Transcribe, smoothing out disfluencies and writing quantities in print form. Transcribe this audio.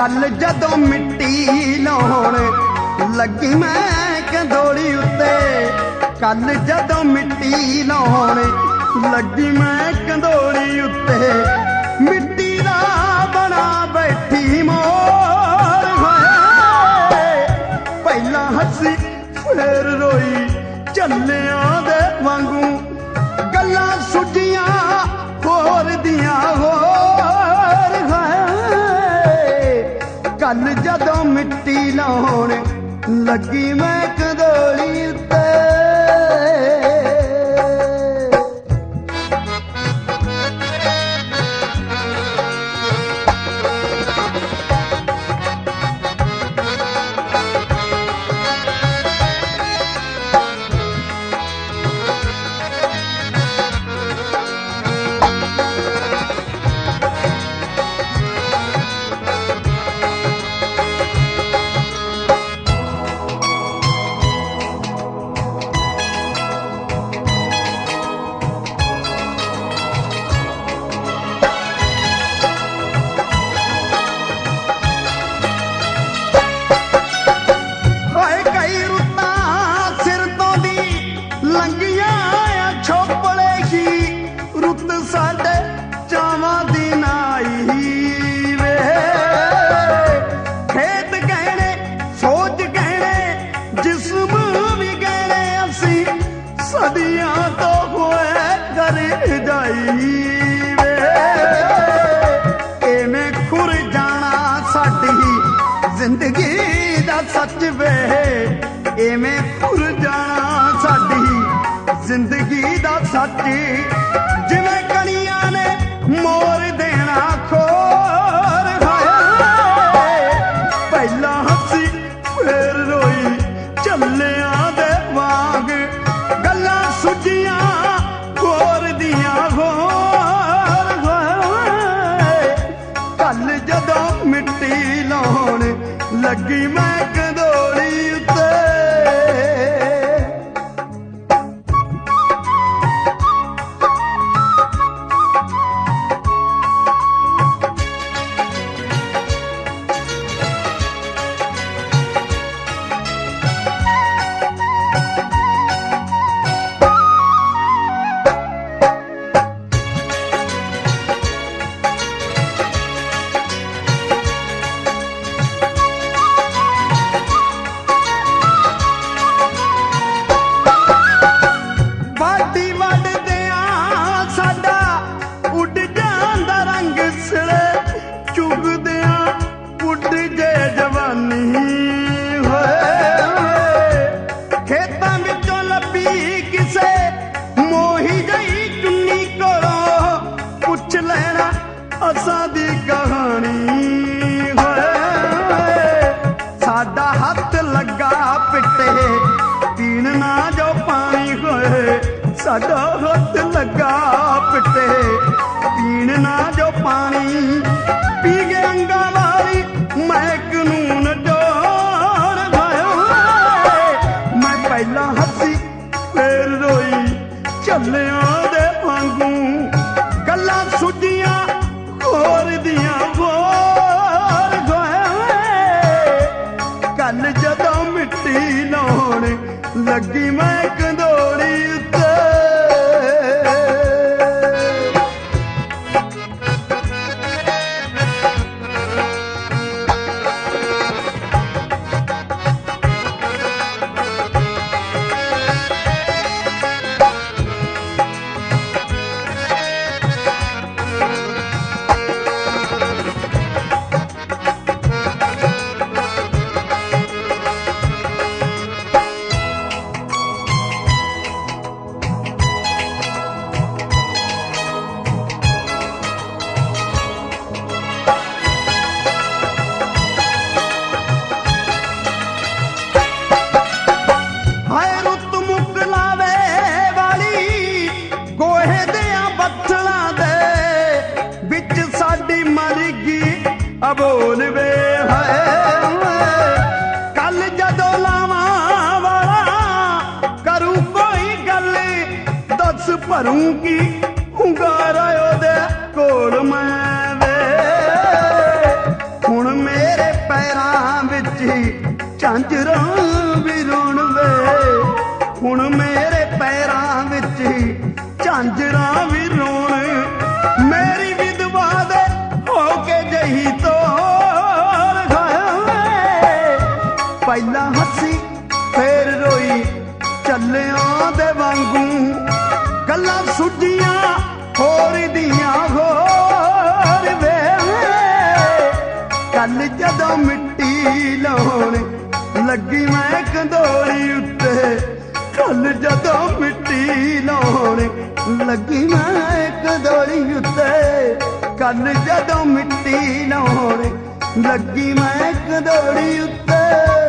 कल जदों मिट्टी लाउण लगी मैं कंदोली उत्ते, कल जदों मिट्टी लाउण लगी मैं कंदोली उत्ते, मिट्टी दा बना बैठी मोर है। पहला हसी फिर रोई झल्लियां दे वांगू, गल्लां सुझियां होर दियां होर है। कल जदों मिट्टी लाउण लगी मैं कंदोली उत्ते, जिंदगी दा सच वे एवें खुर जाना साडी जिंदगी दा सच, जिवें कणियां ने मोर देना खोर है। पहला हसी फिर रोई झल्लियां दे वांग, गल्लां सुझियां होर दियां होर है। कल जदों मिट्टी लाउण लगी मैं कंदोली उत्ते, असां दी कहानी होए। साडा हथ लगा पिटे पीण ना जो पानी होए, साडा हथ लगा पिटे पीण ना जो पानी, पी गए अंगा वाली मैं कानून जोड़ गयो। मैं पहला हसी फिर रोई झल्लियां दे वांगू, गल्लां सुझियां होर दियां होर है। कल जदों मिट्टी लाउण लगी मैं कंदोली उत्ते, अबोल वे है। कल जदों लावा वाला करूं कोई गल, दस भरूंगी hungaara ਉਹਦੇ ਕੋਲ ਮੈਂ ਵੇ ਹੁਣ ਮੇਰੇ ਝਾਂਜਰਾਂ ਵੀ ਰੋਣ ਵੇ। ਹੁਣ ਮੇਰੇ ਪੈਰਾਂ ਵਿੱਚ ਝਾਂਜਰਾਂ ਵੀ ਰੋਣ, ਮੇਰੀ ਵਿਧਵਾ ਦੇ ਹੋ ਕੇ ਜਹੀ ਤੋਰ ਗਏ। ਪਹਿਲਾਂ ਹੱਸੀ ਫੇਰ ਰੋਈ ਚੱਲਿਆਂ ਦੇ ਵਾਂਗੂ, ਗੱਲਾਂ ਸੁੱਜੀਆਂ ਹੋਰ ਦੀਆਂ ਹੋਰ ਵੇ। ਕੱਲ ਜਦੋਂ ਮਿੱਟੀ ਲਾਉਣ ਲੱਗੀ ਮੈਂ ਕੰਧੋਲੀ ਉੱਤੇ, ਕੱਲ ਜਦੋਂ ਮਿੱਟੀ ਲਾਉਣ ਲੱਗੀ ਮੈਂ ਕੰਧੋਲੀ ਉੱਤੇ, ਕੱਲ ਜਦੋਂ ਮਿੱਟੀ ਲਾਉਣ ਲੱਗੀ ਮੈਂ ਕੰਧੋਲੀ ਉੱਤੇ।